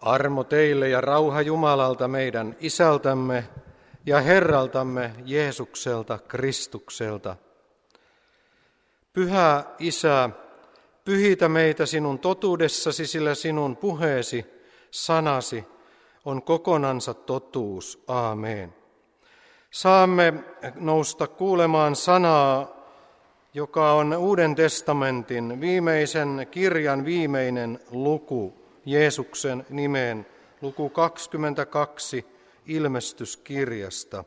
Armo teille ja rauha Jumalalta meidän Isältämme ja Herraltamme Jeesukselta Kristukselta. Pyhä Isä, pyhitä meitä sinun totuudessasi, sillä sinun puheesi, sanasi, on kokonansa totuus. Aamen. Saamme nousta kuulemaan sanaa, joka on Uuden testamentin viimeisen kirjan viimeinen luku, Jeesuksen nimeen, luku 22 ilmestyskirjasta.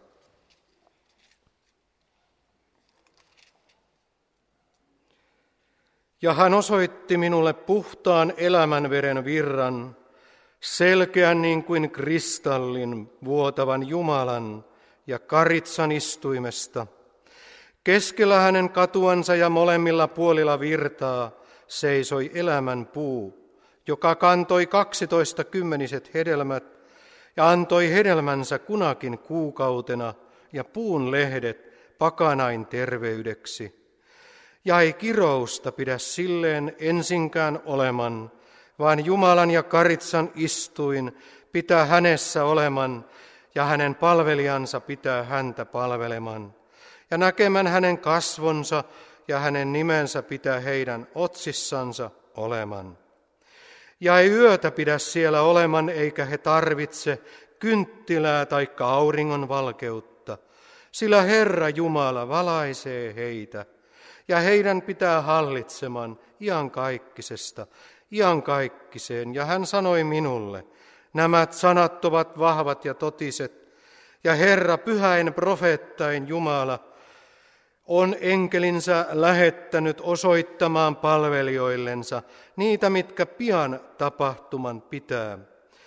Ja hän osoitti minulle puhtaan elämänveden virran, selkeän niin kuin kristallin vuotavan Jumalan ja karitsan istuimesta. Keskellä hänen katuansa ja molemmilla puolilla virtaa seisoi elämän puu, joka kantoi 12 kymmeniset hedelmät ja antoi hedelmänsä kunakin kuukautena ja puun lehdet pakanain terveydeksi. Ja ei kirousta pidä silleen ensinkään oleman, vaan Jumalan ja karitsan istuin pitää hänessä oleman ja hänen palvelijansa pitää häntä palveleman. Ja näkemän hänen kasvonsa ja hänen nimensä pitää heidän otsissansa oleman. Ja ei yötä pidä siellä oleman, eikä he tarvitse kynttilää taikka auringon valkeutta, sillä Herra Jumala valaisee heitä, ja heidän pitää hallitseman iankaikkisesta iankaikkiseen. Ja hän sanoi minulle, nämä sanat ovat vahvat ja totiset, ja Herra pyhäin profeettain Jumala on enkelinsä lähettänyt osoittamaan palvelijoillensa niitä, mitkä pian tapahtuman pitää.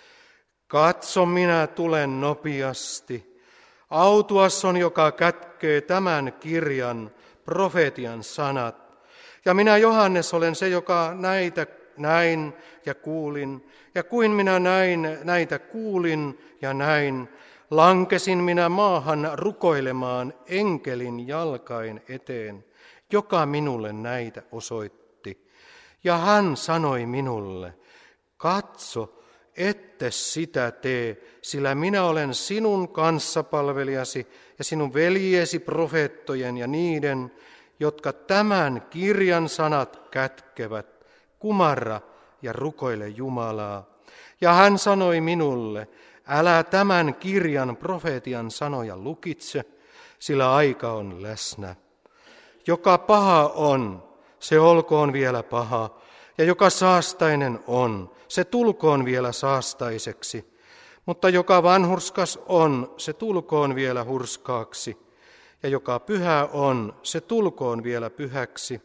Katso, minä tulen nopeasti. Autuas on, joka kätkee tämän kirjan, profetian sanat. Ja minä, Johannes, olen se, joka näitä näin ja kuulin. Ja kuin minä näitä kuulin ja näin, lankesin minä maahan rukoilemaan enkelin jalkain eteen, joka minulle näitä osoitti. Ja hän sanoi minulle, katso, ette sitä tee, sillä minä olen sinun kanssapalvelijasi ja sinun veljesi profeettojen ja niiden, jotka tämän kirjan sanat kätkevät, kumarra ja rukoile Jumalaa. Ja hän sanoi minulle, älä tämän kirjan profeetian sanoja lukitse, sillä aika on läsnä. Joka paha on, se olkoon vielä paha, ja joka saastainen on, se tulkoon vielä saastaiseksi. Mutta joka vanhurskas on, se tulkoon vielä hurskaaksi, ja joka pyhä on, se tulkoon vielä pyhäksi.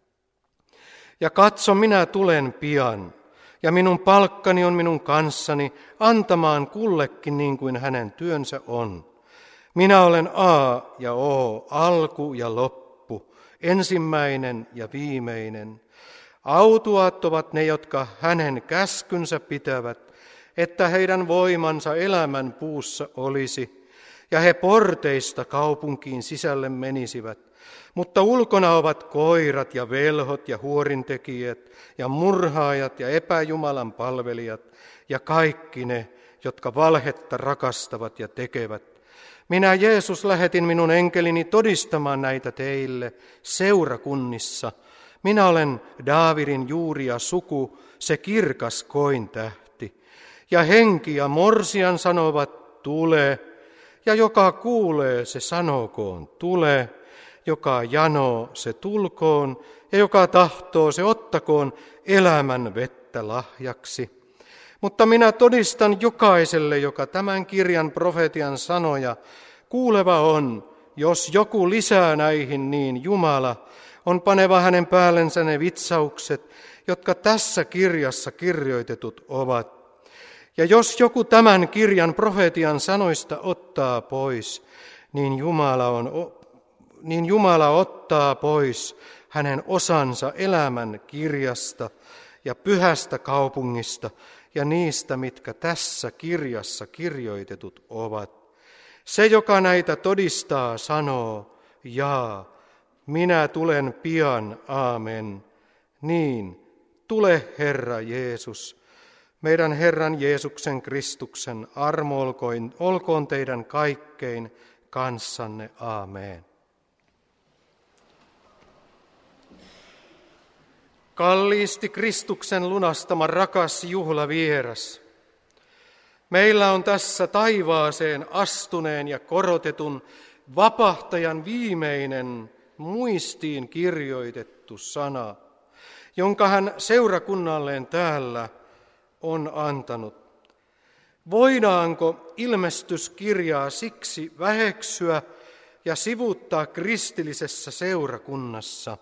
Ja katso, minä tulen pian. Ja minun palkkani on minun kanssani antamaan kullekin niin kuin hänen työnsä on. Minä olen A ja O, alku ja loppu, ensimmäinen ja viimeinen. Autuaat ovat ne, jotka hänen käskynsä pitävät, että heidän voimansa elämän puussa olisi, ja he porteista kaupunkiin sisälle menisivät. Mutta ulkona ovat koirat ja velhot ja huorintekijät ja murhaajat ja epäjumalan palvelijat ja kaikki ne, jotka valhetta rakastavat ja tekevät. Minä, Jeesus, lähetin minun enkelini todistamaan näitä teille seurakunnissa. Minä olen Daavidin juuri ja suku, se kirkas kointähti. Ja henki ja morsian sanovat, tule, ja joka kuulee, se sanokoon, tule. Joka janoo, se tulkoon, ja joka tahtoo, se ottakoon elämän vettä lahjaksi. Mutta minä todistan jokaiselle, joka tämän kirjan profetian sanoja kuuleva on, jos joku lisää näihin, niin Jumala on paneva hänen päällensä ne vitsaukset, jotka tässä kirjassa kirjoitetut ovat. Ja jos joku tämän kirjan profetian sanoista ottaa pois, niin Jumala ottaa pois hänen osansa elämän kirjasta ja pyhästä kaupungista ja niistä, mitkä tässä kirjassa kirjoitetut ovat. Se, joka näitä todistaa, sanoo, jaa, minä tulen pian, aamen. Niin, tule Herra Jeesus. Meidän Herran Jeesuksen Kristuksen armo olkoon teidän kaikkein kanssanne. Aamen. Kalliisti Kristuksen lunastama rakas juhlavieras. Meillä on tässä taivaaseen astuneen ja korotetun vapahtajan viimeinen muistiin kirjoitettu sana, jonka hän seurakunnalleen täällä on antanut. Voidaanko ilmestyskirjaa siksi väheksyä ja sivuuttaa kristillisessä seurakunnassa?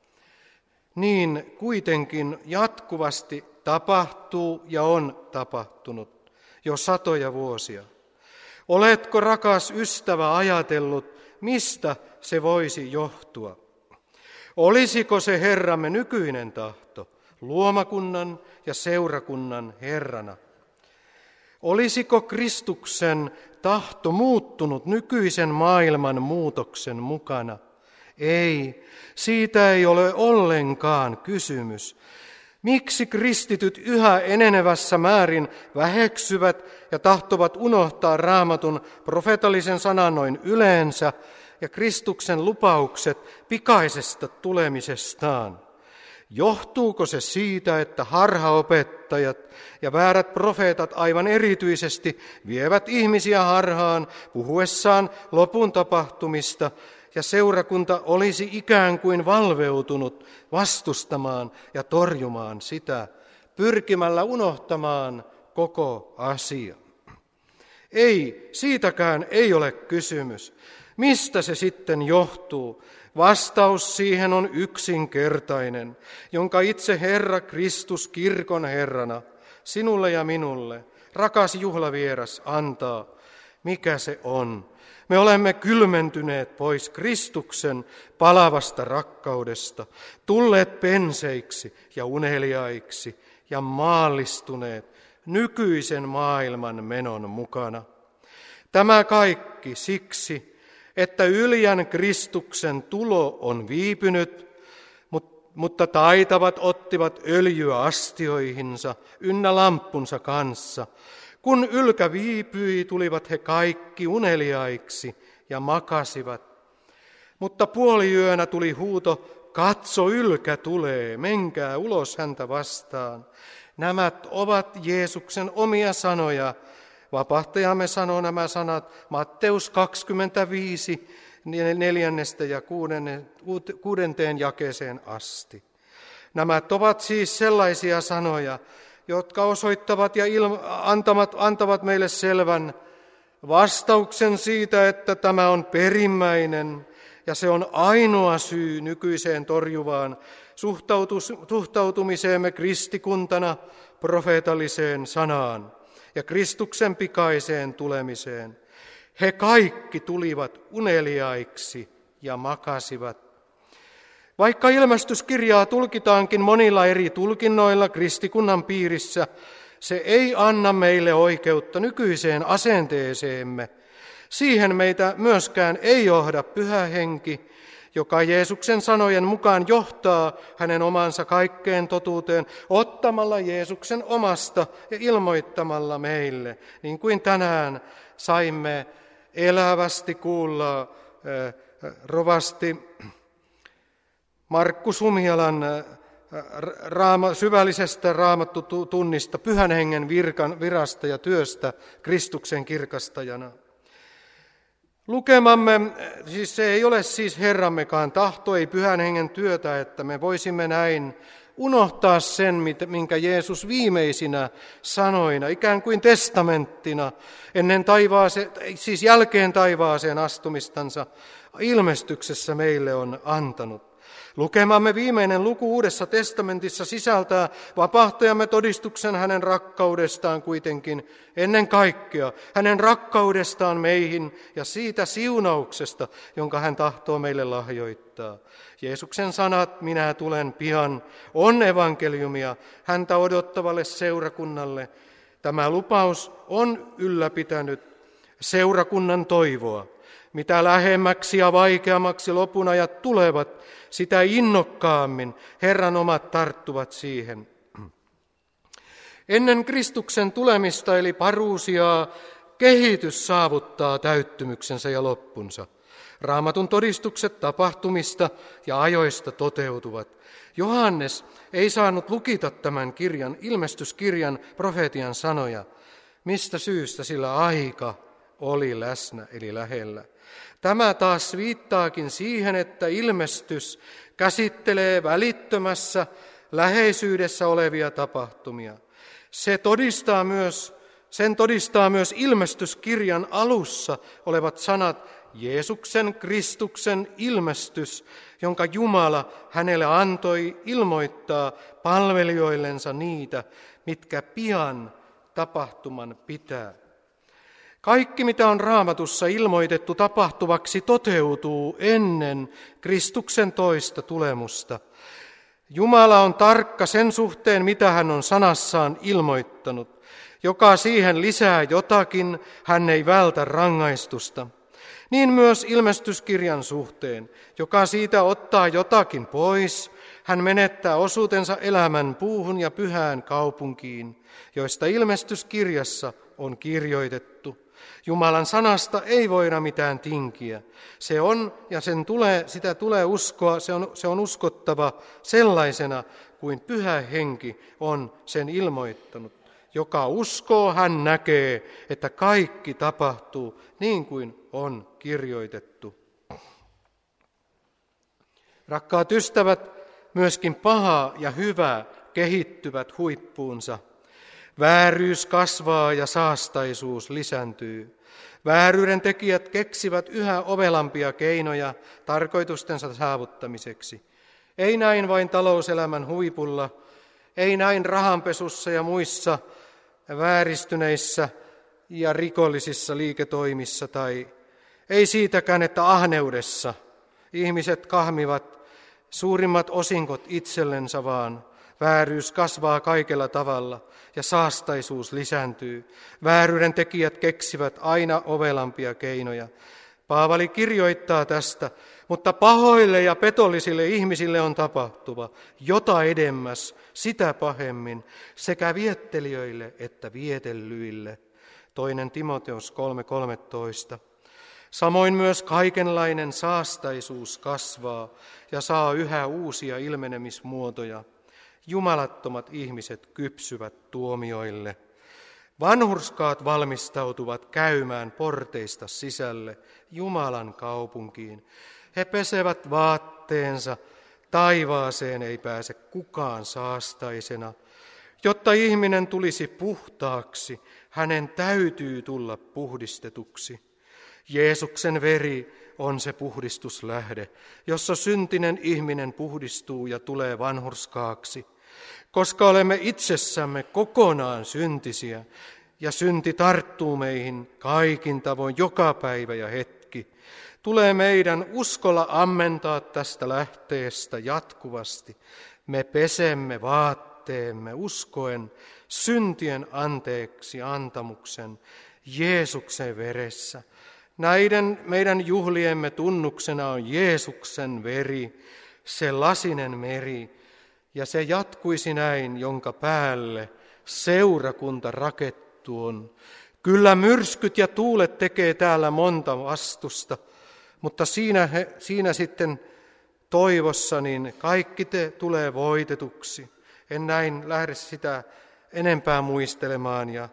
Niin kuitenkin jatkuvasti tapahtuu ja on tapahtunut jo satoja vuosia. Oletko, rakas ystävä, ajatellut, mistä se voisi johtua? Olisiko se Herramme nykyinen tahto luomakunnan ja seurakunnan Herrana? Olisiko Kristuksen tahto muuttunut nykyisen maailman muutoksen mukana? Ei, siitä ei ole ollenkaan kysymys. Miksi kristityt yhä enenevässä määrin väheksyvät ja tahtovat unohtaa Raamatun profeetallisen sanan noin yleensä ja Kristuksen lupaukset pikaisesta tulemisestaan? Johtuuko se siitä, että harhaopettajat ja väärät profeetat aivan erityisesti vievät ihmisiä harhaan puhuessaan lopun tapahtumista, ja seurakunta olisi ikään kuin valveutunut vastustamaan ja torjumaan sitä, pyrkimällä unohtamaan koko asia? Ei, siitäkään ei ole kysymys. Mistä se sitten johtuu? Vastaus siihen on yksinkertainen, jonka itse Herra Kristus kirkon Herrana sinulle ja minulle, rakas juhlavieras, antaa. Mikä se on? Me olemme kylmentyneet pois Kristuksen palavasta rakkaudesta, tulleet penseiksi ja uneliaiksi ja maallistuneet nykyisen maailman menon mukana. Tämä kaikki siksi, että yljän Kristuksen tulo on viipynyt, mutta taitavat ottivat öljyä astioihinsa ynnä lamppunsa kanssa. Kun ylkä viipyi, tulivat he kaikki uneliaiksi ja makasivat. Mutta puoliyönä tuli huuto, katso, ylkä tulee, menkää ulos häntä vastaan. Nämä ovat Jeesuksen omia sanoja. Vapahtajamme sanoo nämä sanat Matteus 25, 4. ja 6. jakeeseen asti. Nämä ovat siis sellaisia sanoja, jotka osoittavat ja antavat meille selvän vastauksen siitä, että tämä on perimmäinen ja se on ainoa syy nykyiseen torjuvaan suhtautumiseemme kristikuntana profeetalliseen sanaan ja Kristuksen pikaiseen tulemiseen. He kaikki tulivat uneliaiksi ja makasivat. Vaikka ilmestyskirjaa tulkitaankin monilla eri tulkinnoilla kristikunnan piirissä, se ei anna meille oikeutta nykyiseen asenteeseemme. Siihen meitä myöskään ei johda Pyhä Henki, joka Jeesuksen sanojen mukaan johtaa hänen omansa kaikkeen totuuteen, ottamalla Jeesuksen omasta ja ilmoittamalla meille, niin kuin tänään saimme elävästi kuulla rovasti Markku Sumjalan syvällisestä raamattutunnista, Pyhän Hengen virasta ja työstä Kristuksen kirkastajana. Lukemamme, siis se ei ole siis Herrammekaan tahto, ei Pyhän Hengen työtä, että me voisimme näin unohtaa sen, minkä Jeesus viimeisinä sanoina, ikään kuin testamenttina, siis jälkeen taivaaseen astumistansa ilmestyksessä meille on antanut. Lukemamme viimeinen luku Uudessa testamentissa sisältää vapahtajamme todistuksen hänen rakkaudestaan kuitenkin ennen kaikkea, hänen rakkaudestaan meihin ja siitä siunauksesta, jonka hän tahtoo meille lahjoittaa. Jeesuksen sanat, minä tulen pian, on evankeliumia häntä odottavalle seurakunnalle. Tämä lupaus on ylläpitänyt seurakunnan toivoa. Mitä lähemmäksi ja vaikeammaksi lopunajat tulevat, sitä innokkaammin Herran omat tarttuvat siihen. Ennen Kristuksen tulemista eli paruusiaa kehitys saavuttaa täyttymyksensä ja loppunsa. Raamatun todistukset tapahtumista ja ajoista toteutuvat. Johannes ei saanut lukita tämän kirjan, ilmestyskirjan profeetian sanoja. Mistä syystä? Sillä aika oli läsnä eli lähellä. Tämä taas viittaakin siihen, että ilmestys käsittelee välittömässä läheisyydessä olevia tapahtumia. Sen todistaa myös ilmestyskirjan alussa olevat sanat Jeesuksen Kristuksen ilmestys, jonka Jumala hänelle antoi ilmoittaa palvelijoillensa niitä, mitkä pian tapahtuman pitää. Kaikki, mitä on Raamatussa ilmoitettu tapahtuvaksi, toteutuu ennen Kristuksen toista tulemusta. Jumala on tarkka sen suhteen, mitä hän on sanassaan ilmoittanut. Joka siihen lisää jotakin, hän ei vältä rangaistusta. Niin myös ilmestyskirjan suhteen, joka siitä ottaa jotakin pois, hän menettää osuutensa elämän puuhun ja pyhään kaupunkiin, joista ilmestyskirjassa on kirjoitettu. Jumalan sanasta ei voida mitään tinkiä. Se on ja sitä tulee uskoa, se on uskottava sellaisena kuin Pyhä Henki on sen ilmoittanut. Joka uskoo, hän näkee, että kaikki tapahtuu niin kuin on kirjoitettu. Rakkaat ystävät, myöskin paha ja hyvä kehittyvät huippuunsa. Vääryys kasvaa ja saastaisuus lisääntyy. Vääryyden tekijät keksivät yhä ovelampia keinoja tarkoitustensa saavuttamiseksi. Ei näin vain talouselämän huipulla, ei näin rahanpesussa ja muissa vääristyneissä ja rikollisissa liiketoimissa tai ei siitäkään, että ahneudessa ihmiset kahmivat suurimmat osinkot itsellensä, vaan vääryys kasvaa kaikella tavalla ja saastaisuus lisääntyy. Vääryyden tekijät keksivät aina ovelampia keinoja. Paavali kirjoittaa tästä, mutta pahoille ja petollisille ihmisille on tapahtuva, jota edemmäs, sitä pahemmin, sekä viettelijöille että vietellyille. 2. Timoteus 3:13. Samoin myös kaikenlainen saastaisuus kasvaa ja saa yhä uusia ilmenemismuotoja. Jumalattomat ihmiset kypsyvät tuomioille. Vanhurskaat valmistautuvat käymään porteista sisälle Jumalan kaupunkiin. He pesevät vaatteensa, taivaaseen ei pääse kukaan saastaisena. Jotta ihminen tulisi puhtaaksi, hänen täytyy tulla puhdistetuksi. Jeesuksen veri on se puhdistuslähde, jossa syntinen ihminen puhdistuu ja tulee vanhurskaaksi. Koska olemme itsessämme kokonaan syntisiä ja synti tarttuu meihin kaikin tavoin joka päivä ja hetki, tulee meidän uskolla ammentaa tästä lähteestä jatkuvasti. Me pesemme vaatteemme uskoen syntien anteeksi antamuksen Jeesuksen veressä. Näiden meidän juhliemme tunnuksena on Jeesuksen veri, se lasinen meri, ja se jatkuisi näin, jonka päälle seurakunta rakettu on. Kyllä myrskyt ja tuulet tekee täällä monta vastusta, mutta siinä sitten toivossa niin kaikki tulee voitetuksi. En näin lähde sitä enempää muistelemaan ja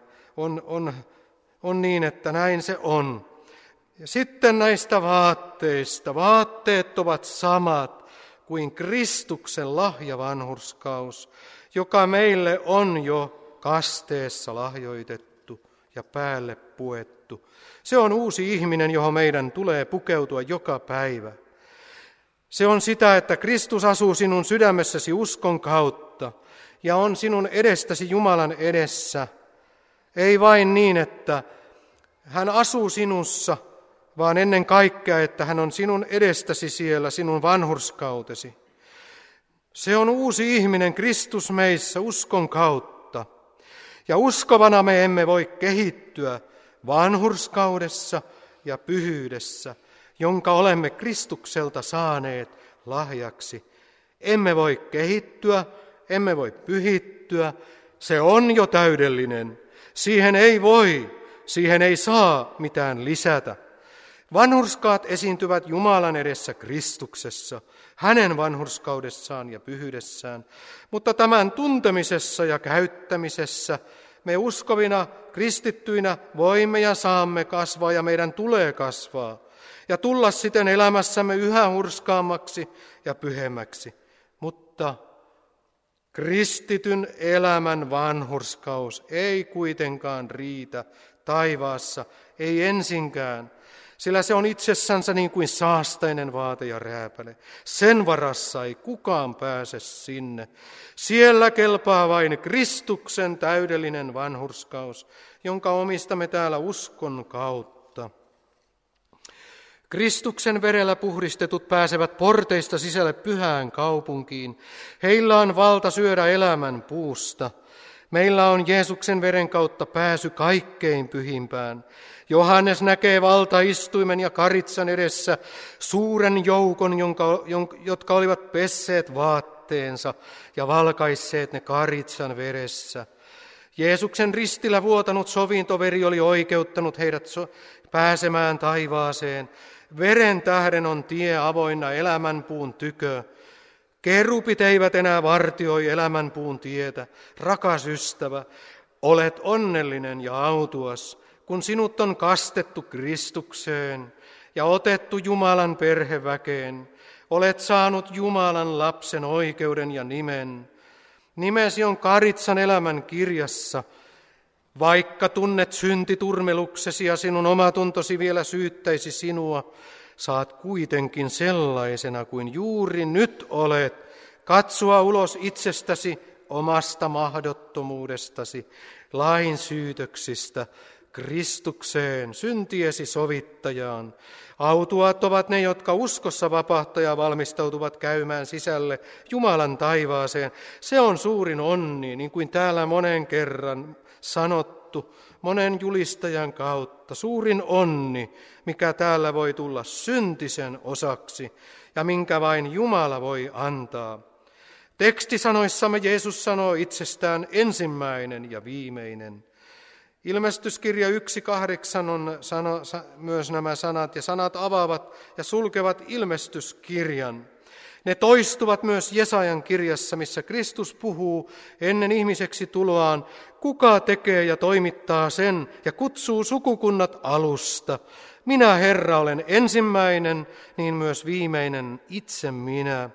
on niin, että näin se on. Ja sitten näistä vaatteista. Vaatteet ovat samat kuin Kristuksen lahjavanhurskaus, joka meille on jo kasteessa lahjoitettu ja päälle puettu. Se on uusi ihminen, johon meidän tulee pukeutua joka päivä. Se on sitä, että Kristus asuu sinun sydämessäsi uskon kautta ja on sinun edestäsi Jumalan edessä. Ei vain niin, että hän asuu sinussa, vaan ennen kaikkea, että hän on sinun edestäsi siellä, sinun vanhurskautesi. Se on uusi ihminen, Kristus meissä, uskon kautta. Ja uskovana me emme voi kehittyä vanhurskaudessa ja pyhyydessä, jonka olemme Kristukselta saaneet lahjaksi. Emme voi kehittyä, emme voi pyhittyä, Se on jo täydellinen. Siihen ei saa mitään lisätä. Vanhurskaat esiintyvät Jumalan edessä Kristuksessa, hänen vanhurskaudessaan ja pyhyydessään, mutta tämän tuntemisessa ja käyttämisessä me uskovina kristittyinä voimme ja saamme kasvaa ja meidän tulee kasvaa ja tulla siten elämässämme yhä hurskaammaksi ja pyhemmäksi. Mutta kristityn elämän vanhurskaus ei kuitenkaan riitä taivaassa, ei ensinkään, sillä se on itsessänsä niin kuin saastainen vaate ja rääpäle. Sen varassa ei kukaan pääse sinne. Siellä kelpaa vain Kristuksen täydellinen vanhurskaus, jonka omistamme täällä uskon kautta. Kristuksen verellä puhdistetut pääsevät porteista sisälle pyhään kaupunkiin. Heillä on valta syödä elämän puusta. Meillä on Jeesuksen veren kautta pääsy kaikkein pyhimpään. Johannes näkee valtaistuimen ja karitsan edessä suuren joukon, jotka olivat pesseet vaatteensa ja valkaisseet ne karitsan veressä. Jeesuksen ristillä vuotanut sovintoveri oli oikeuttanut heidät pääsemään taivaaseen. Veren tähden on tie avoinna elämänpuun tykö. Kerupit eivät enää vartioi elämänpuun tietä. Rakas ystävä, olet onnellinen ja autuas, kun sinut on kastettu Kristukseen ja otettu Jumalan perheväkeen. Olet saanut Jumalan lapsen oikeuden ja nimen. Nimesi on Karitsan elämän kirjassa. Vaikka tunnet syntiturmeluksesi ja sinun omatuntosi vielä syyttäisi sinua, saat kuitenkin sellaisena kuin juuri nyt olet, katsoa ulos itsestäsi, omasta mahdottomuudestasi, lain syytöksistä, Kristukseen, syntiesi sovittajaan. Autuaat ovat ne, jotka uskossa vapahtajaa valmistautuvat käymään sisälle Jumalan taivaaseen. Se on suurin onni, niin kuin täällä monen kerran sanottu, monen julistajan kautta. Suurin onni, mikä täällä voi tulla syntisen osaksi ja minkä vain Jumala voi antaa. Tekstisanoissamme Jeesus sanoo itsestään ensimmäinen ja viimeinen. Ilmestyskirja 1.8 on myös nämä sanat, ja sanat avaavat ja sulkevat ilmestyskirjan. Ne toistuvat myös Jesajan kirjassa, missä Kristus puhuu ennen ihmiseksi tuloaan, kuka tekee ja toimittaa sen ja kutsuu sukukunnat alusta. Minä, Herra, olen ensimmäinen, niin myös viimeinen, itse minä.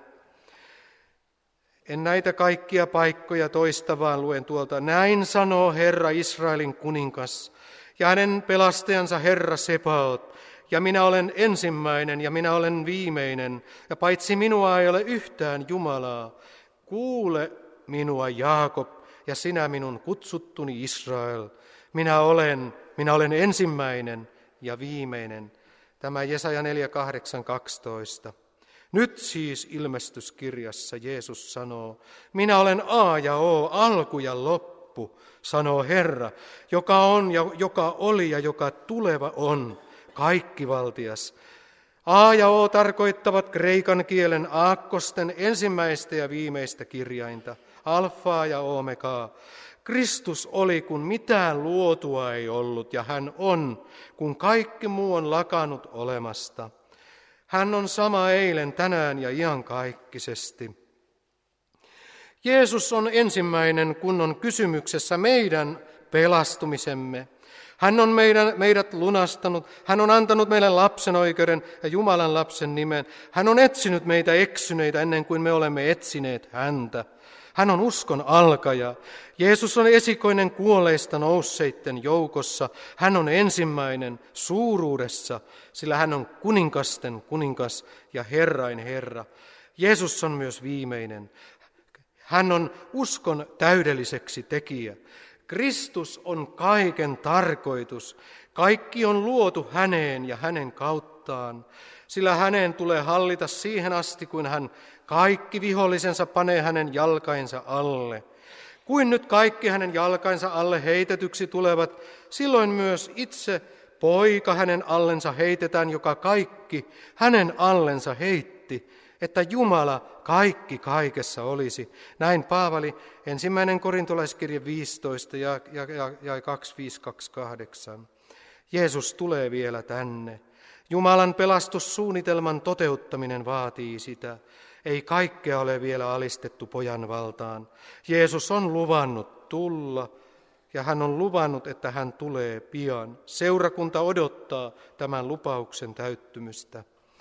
En näitä kaikkia paikkoja toista, vaan luen tuolta. Näin sanoo Herra Israelin kuningas ja hänen pelastajansa Herra Sebaot. Ja minä olen ensimmäinen ja minä olen viimeinen, ja paitsi minua ei ole yhtään Jumalaa. Kuule minua, Jaakob, ja sinä minun kutsuttuni Israel. Minä olen ensimmäinen ja viimeinen. Tämä Jesaja 4.8.12. Nyt siis ilmestyskirjassa Jeesus sanoo, minä olen A ja O, alku ja loppu, sanoo Herra, joka on ja joka oli ja joka tuleva on, kaikkivaltias. A ja O tarkoittavat kreikan kielen aakkosten ensimmäistä ja viimeistä kirjainta, alfaa ja omegaa. Kristus oli, kun mitään luotua ei ollut, ja hän on, kun kaikki muu on lakannut olemasta. Hän on sama eilen, tänään ja iankaikkisesti. Jeesus on ensimmäinen, kun on kysymyksessä meidän pelastumisemme. Hän on meidät lunastanut, hän on antanut meille lapsen oikeuden ja Jumalan lapsen nimen. Hän on etsinyt meitä eksyneitä ennen kuin me olemme etsineet häntä. Hän on uskon alkaja. Jeesus on esikoinen kuolleista nousseitten joukossa. Hän on ensimmäinen suuruudessa, sillä hän on kuninkasten kuningas ja Herrain Herra. Jeesus on myös viimeinen. Hän on uskon täydelliseksi tekijä. Kristus on kaiken tarkoitus. Kaikki on luotu häneen ja hänen kauttaan, sillä hänen tulee hallita siihen asti, kun hän kaikki vihollisensa panee hänen jalkainsa alle. Kuin nyt kaikki hänen jalkainsa alle heitetyksi tulevat, silloin myös itse poika hänen allensa heitetään, joka kaikki hänen allensa heitti, että Jumala kaikki kaikessa olisi. Näin Paavali 1. korintolaiskirje 15 ja 25-28. Jeesus tulee vielä tänne. Jumalan pelastussuunnitelman toteuttaminen vaatii sitä. Ei kaikkea ole vielä alistettu pojan valtaan. Jeesus on luvannut tulla ja hän on luvannut, että hän tulee pian. Seurakunta odottaa tämän lupauksen täyttymystä.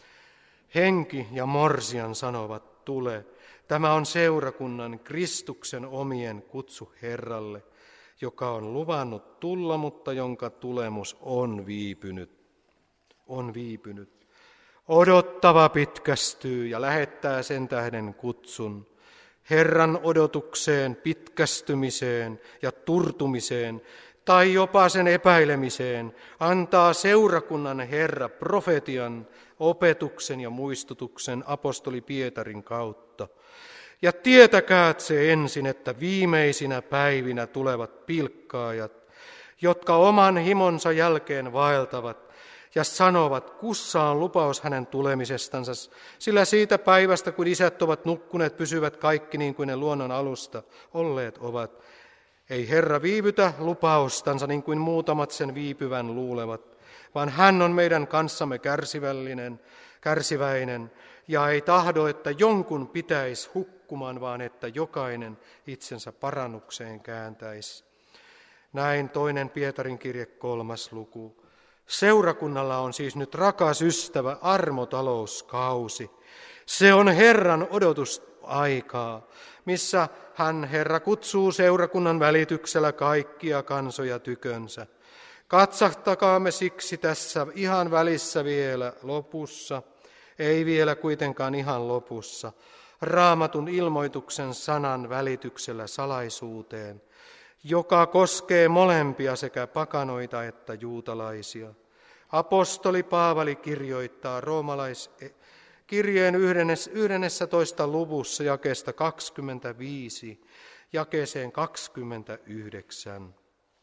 Henki ja morsian sanovat, tule. Tämä on seurakunnan Kristuksen omien kutsu Herralle, joka on luvannut tulla, mutta jonka tulemus on viipynyt. On viipynyt. Odottava pitkästyy ja lähettää sen tähden kutsun. Herran odotukseen, pitkästymiseen ja turtumiseen tai jopa sen epäilemiseen antaa seurakunnan Herra profetian, opetuksen ja muistutuksen apostoli Pietarin kautta. Ja tietäkää se ensin, että viimeisinä päivinä tulevat pilkkaajat, jotka oman himonsa jälkeen vaeltavat ja sanovat, kussa on lupaus hänen tulemisestansa, sillä siitä päivästä, kun isät ovat nukkuneet, pysyvät kaikki niin kuin ne luonnon alusta olleet ovat. Ei Herra viivytä lupaustansa niin kuin muutamat sen viipyvän luulevat, vaan hän on meidän kanssamme kärsiväinen ja ei tahdo, että jonkun pitäisi hukkumaan, vaan että jokainen itsensä parannukseen kääntäisi. Näin 2. Pietarin kirje 3. luku. Seurakunnalla on siis nyt rakas ystävä armotalouskausi. Se on Herran odotusaikaa, missä Herra kutsuu seurakunnan välityksellä kaikkia kansoja tykönsä. Katsahtakaamme siksi tässä ihan välissä vielä lopussa, ei vielä kuitenkaan ihan lopussa, Raamatun ilmoituksen sanan välityksellä salaisuuteen, joka koskee molempia sekä pakanoita että juutalaisia. Apostoli Paavali kirjoittaa roomalaiskirjeen 11. luvussa jakeesta 25 jakeeseen 29.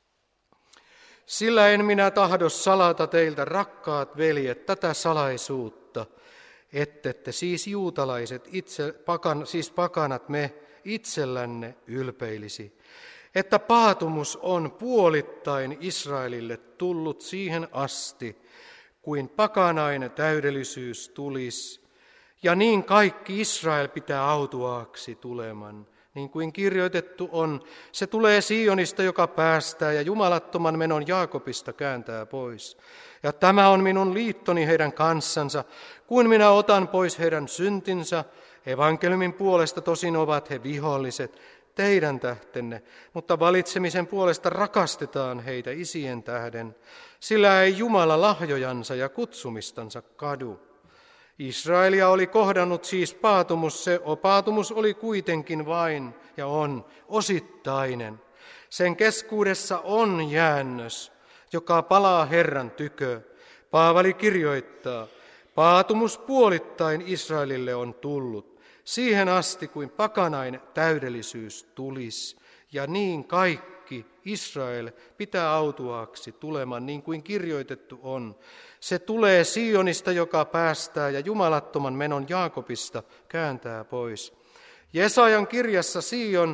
Sillä en minä tahdo salata teiltä, rakkaat veljet, tätä salaisuutta, ettette siis juutalaiset, siis pakanat me itsellänne ylpeilisi, että paatumus on puolittain Israelille tullut siihen asti, kuin pakanainen täydellisyys tulisi, ja niin kaikki Israel pitää autuaaksi tuleman. Niin kuin kirjoitettu on, se tulee Sionista, joka päästää, ja jumalattoman menon Jaakobista kääntää pois. Ja tämä on minun liittoni heidän kanssansa, kun minä otan pois heidän syntinsä. Evankeliumin puolesta tosin ovat he viholliset, teidän tähtenne, mutta valitsemisen puolesta rakastetaan heitä isien tähden, sillä ei Jumala lahjojansa ja kutsumistansa kadu. Israelia oli kohdannut siis paatumus, se paatumus oli kuitenkin vain ja on osittainen. Sen keskuudessa on jäännös, joka palaa Herran tykö. Paavali kirjoittaa, paatumus puolittain Israelille on tullut, siihen asti kuin pakanain täydellisyys tulisi, ja niin kaikki Israel pitää autuaaksi tuleman, niin kuin kirjoitettu on. Se tulee Sionista, joka päästää, ja jumalattoman menon Jaakobista kääntää pois. Jesajan kirjassa Sion,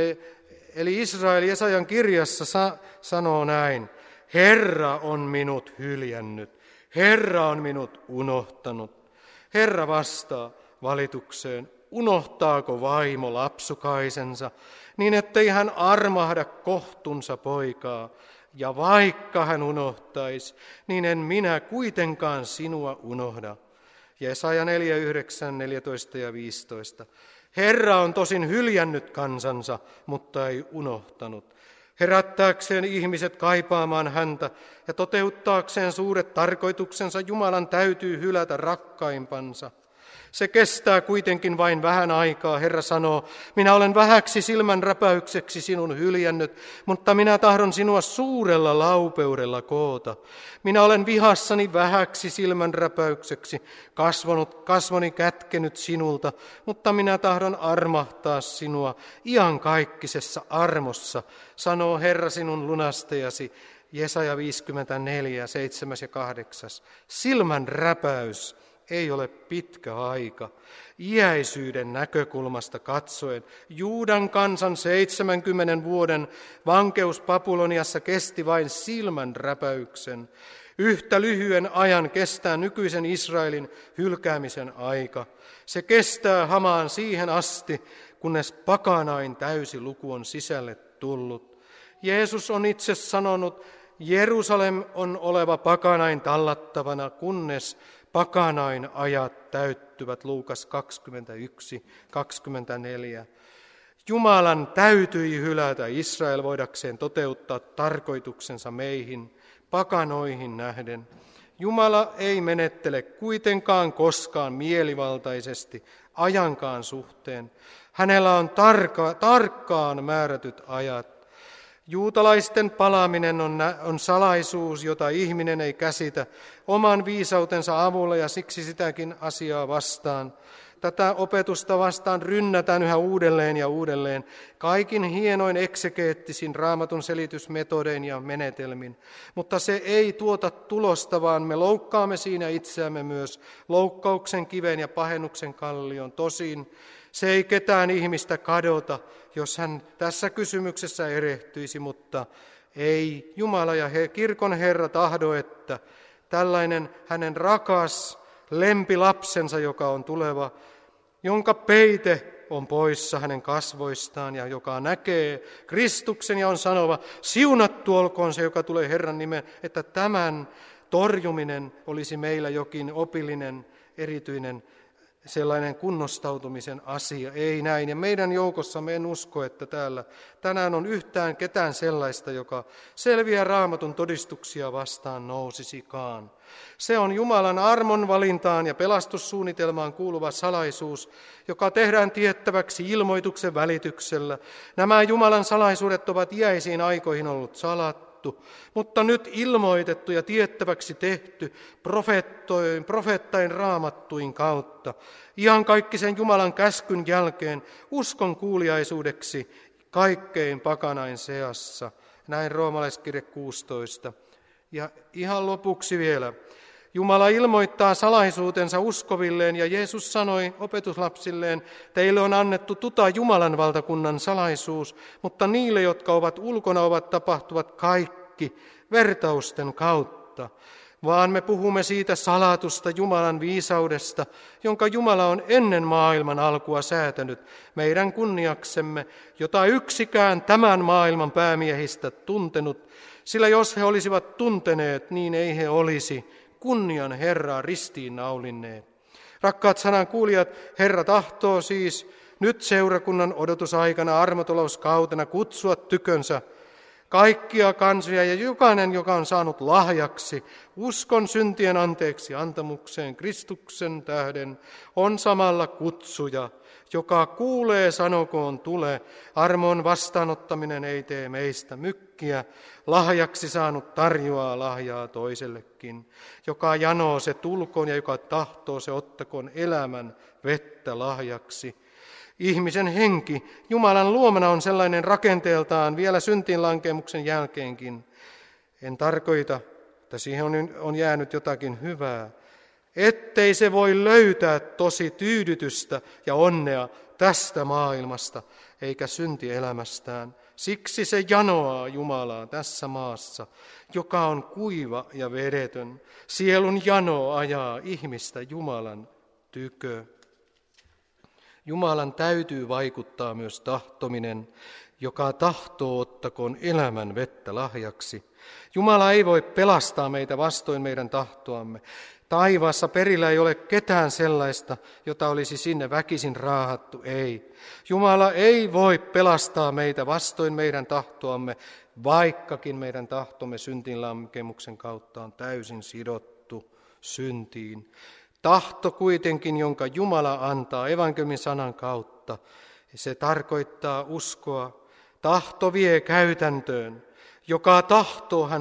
eli Israel Jesajan kirjassa sanoo näin, Herra on minut hyljännyt, Herra on minut unohtanut. Herra vastaa valitukseen, unohtaako vaimo lapsukaisensa, niin ettei hän armahda kohtunsa poikaa, ja vaikka hän unohtaisi, niin en minä kuitenkaan sinua unohda. Jesaja 4, 9, 14 ja 15. Herra on tosin hyljännyt kansansa, mutta ei unohtanut. Herättääkseen ihmiset kaipaamaan häntä ja toteuttaakseen suuret tarkoituksensa Jumalan täytyy hylätä rakkaimpansa. Se kestää kuitenkin vain vähän aikaa. Herra sanoo, minä olen vähäksi silmänräpäykseksi sinun hyljännyt, mutta minä tahdon sinua suurella laupeudella koota. Minä olen vihassani vähäksi silmänräpäykseksi, kasvoni kätkenyt sinulta, mutta minä tahdon armahtaa sinua iankaikkisessa armossa, sanoo Herra sinun lunastajasi. Jesaja 54, 7 ja 8. Silmänräpäys ei ole pitkä aika. Iäisyyden näkökulmasta katsoen Juudan kansan 70 vuoden vankeus Babyloniassa kesti vain silmänräpäyksen. Yhtä lyhyen ajan kestää nykyisen Israelin hylkäämisen aika. Se kestää hamaan siihen asti, kunnes pakanain täysi luku on sisälle tullut. Jeesus on itse sanonut, Jerusalem on oleva pakanain tallattavana, kunnes pakanain ajat täyttyvät, Luukas 21:24. Jumalan täytyi hylätä Israel voidakseen toteuttaa tarkoituksensa meihin, pakanoihin nähden. Jumala ei menettele kuitenkaan koskaan mielivaltaisesti ajankaan suhteen. Hänellä on tarkkaan määrätyt ajat. Juutalaisten palaaminen on salaisuus, jota ihminen ei käsitä oman viisautensa avulla, ja siksi sitäkin asiaa vastaan. Tätä opetusta vastaan rynnätään yhä uudelleen ja uudelleen kaikin hienoin eksegeettisin Raamatun selitysmetodein ja menetelmin. Mutta se ei tuota tulosta, vaan me loukkaamme siinä itseämme myös loukkauksen kiven ja pahennuksen kallion. Tosin se ei ketään ihmistä kadota, jos hän tässä kysymyksessä erehtyisi, mutta ei Jumala ja kirkon Herra tahdo, että tällainen hänen rakas lempilapsensa, joka on tuleva, jonka peite on poissa hänen kasvoistaan ja joka näkee Kristuksen ja on sanova, siunattu olkoon se, joka tulee Herran nimeen, että tämän torjuminen olisi meillä jokin opillinen, erityinen sellainen kunnostautumisen asia. Ei näin. Ja meidän joukossamme en usko, että täällä tänään on yhtään ketään sellaista, joka selviä Raamatun todistuksia vastaan nousisikaan. Se on Jumalan armon valintaan ja pelastussuunnitelmaan kuuluva salaisuus, joka tehdään tiettäväksi ilmoituksen välityksellä. Nämä Jumalan salaisuudet ovat iäisiin aikoihin ollut salattu, mutta nyt ilmoitettu ja tiettäväksi tehty profeettain raamattuin kautta. Ihan kaikki sen Jumalan käskyn jälkeen uskon kuuliaisuudeksi kaikkein pakanain seassa. Näin Roomalaiskirje 16. Ja ihan lopuksi vielä. Jumala ilmoittaa salaisuutensa uskovilleen ja Jeesus sanoi opetuslapsilleen, teille on annettu Jumalan valtakunnan salaisuus, mutta niille, jotka ovat ulkona, tapahtuvat kaikki vertausten kautta. Vaan me puhumme siitä salatusta Jumalan viisaudesta, jonka Jumala on ennen maailman alkua säätänyt meidän kunniaksemme, jota yksikään tämän maailman päämiehistä tuntenut, sillä jos he olisivat tunteneet, niin ei he olisi kunnian Herraa ristiinnaulinneet. Rakkaat sanan kuulijat, Herra tahtoo siis nyt seurakunnan odotusaikana armotolauskautena kutsua tykönsä kaikkia kansoja ja jokainen, joka on saanut lahjaksi uskon syntien anteeksi antamukseen Kristuksen tähden, on samalla kutsuja. Joka kuulee, sanokoon tule, armon vastaanottaminen ei tee meistä mykkiä, lahjaksi saanut tarjoaa lahjaa toisellekin. Joka janoo, se tulkoon, ja joka tahtoo, se ottakoon elämän vettä lahjaksi. Ihmisen henki Jumalan luomana on sellainen rakenteeltaan vielä syntiinlankemuksen jälkeenkin. En tarkoita, että siihen on jäänyt jotakin hyvää, ettei se voi löytää tosi tyydytystä ja onnea tästä maailmasta eikä syntielämästään. Siksi se janoaa Jumalaa tässä maassa, joka on kuiva ja vedetön. Sielun jano ajaa ihmistä Jumalan tykö. Jumalan täytyy vaikuttaa myös tahtominen, joka tahtoo ottakoon elämän vettä lahjaksi. Jumala ei voi pelastaa meitä vastoin meidän tahtoamme. Taivaassa perillä ei ole ketään sellaista, jota olisi sinne väkisin raahattu, ei. Jumala ei voi pelastaa meitä vastoin meidän tahtoamme, vaikkakin meidän tahtomme syntiinlankemuksen kautta on täysin sidottu syntiin. Tahto kuitenkin, jonka Jumala antaa evankeliumin sanan kautta, se tarkoittaa uskoa. Tahto vie käytäntöön. Joka tahtoo, hän ottaa.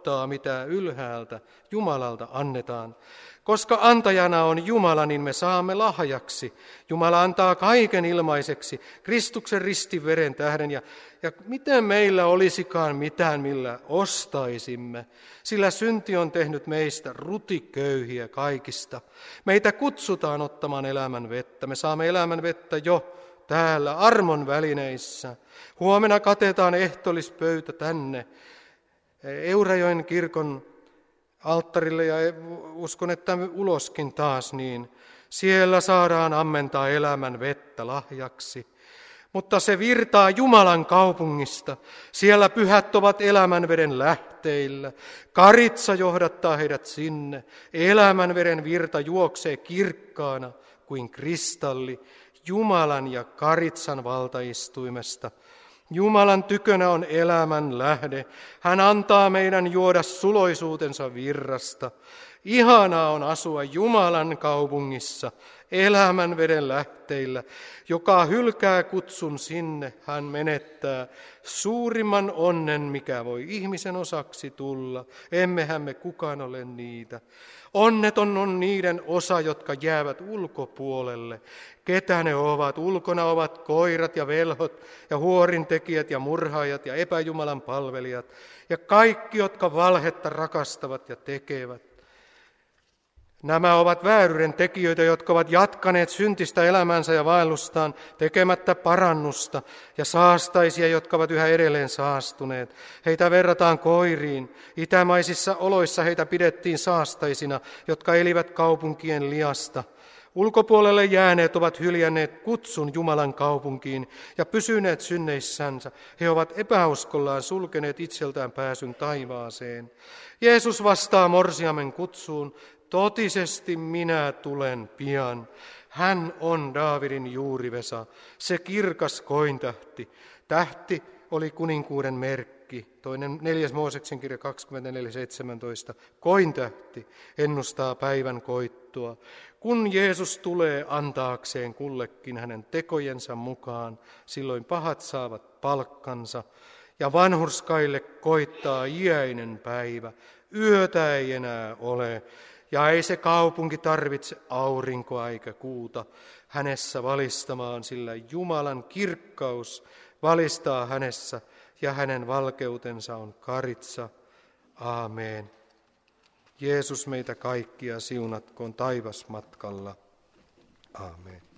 odottaa, mitä ylhäältä Jumalalta annetaan. Koska antajana on Jumala, niin me saamme lahjaksi. Jumala antaa kaiken ilmaiseksi Kristuksen ristiveren tähden. Ja miten meillä olisikaan mitään, millä ostaisimme? Sillä synti on tehnyt meistä rutiköyhiä kaikista. Meitä kutsutaan ottamaan elämän vettä. Me saamme elämän vettä jo täällä armon välineissä. Huomenna katetaan ehtoollispöytä tänne Eurajoen kirkon alttarille ja uskon, että uloskin taas niin. Siellä saadaan ammentaa elämän vettä lahjaksi. Mutta se virtaa Jumalan kaupungista. Siellä pyhät ovat elämänveden lähteillä. Karitsa johdattaa heidät sinne. Elämänveden virta juoksee kirkkaana kuin kristalli Jumalan ja Karitsan valtaistuimesta. Jumalan tykönä on elämän lähde. Hän antaa meidän juoda suloisuutensa virrasta. Ihanaa on asua Jumalan kaupungissa, elämän veden lähteillä. Joka hylkää kutsun sinne, hän menettää suurimman onnen, mikä voi ihmisen osaksi tulla. Emmehän me kukaan ole niitä. Onneton on niiden osa, jotka jäävät ulkopuolelle. Ketä ne ovat? Ulkona ovat koirat ja velhot ja huorintekijät ja murhaajat ja epäjumalan palvelijat ja kaikki, jotka valhetta rakastavat ja tekevät. Nämä ovat vääryyden tekijöitä, jotka ovat jatkaneet syntistä elämänsä ja vaellustaan tekemättä parannusta, ja saastaisia, jotka ovat yhä edelleen saastuneet. Heitä verrataan koiriin. Itämaisissa oloissa heitä pidettiin saastaisina, jotka elivät kaupunkien liasta. Ulkopuolelle jääneet ovat hyljänneet kutsun Jumalan kaupunkiin ja pysyneet synneissänsä. He ovat epäuskollaan sulkeneet itseltään pääsyn taivaaseen. Jeesus vastaa morsiamen kutsuun. Totisesti minä tulen pian. Hän on Daavidin juurivesa, se kirkas kointähti. Tähti oli kuninkuuden merkki. 4. Mooseksen kirja 24:17. Kointähti ennustaa päivän koittoa. Kun Jeesus tulee antaakseen kullekin hänen tekojensa mukaan, silloin pahat saavat palkkansa ja vanhurskaille koittaa iäinen päivä. Yötä ei enää ole. Ja ei se kaupunki tarvitse aurinkoa eikä kuuta hänessä valistamaan, sillä Jumalan kirkkaus valistaa hänessä ja hänen valkeutensa on karitsa. Aamen. Jeesus meitä kaikkia siunatkoon taivasmatkalla. Aamen.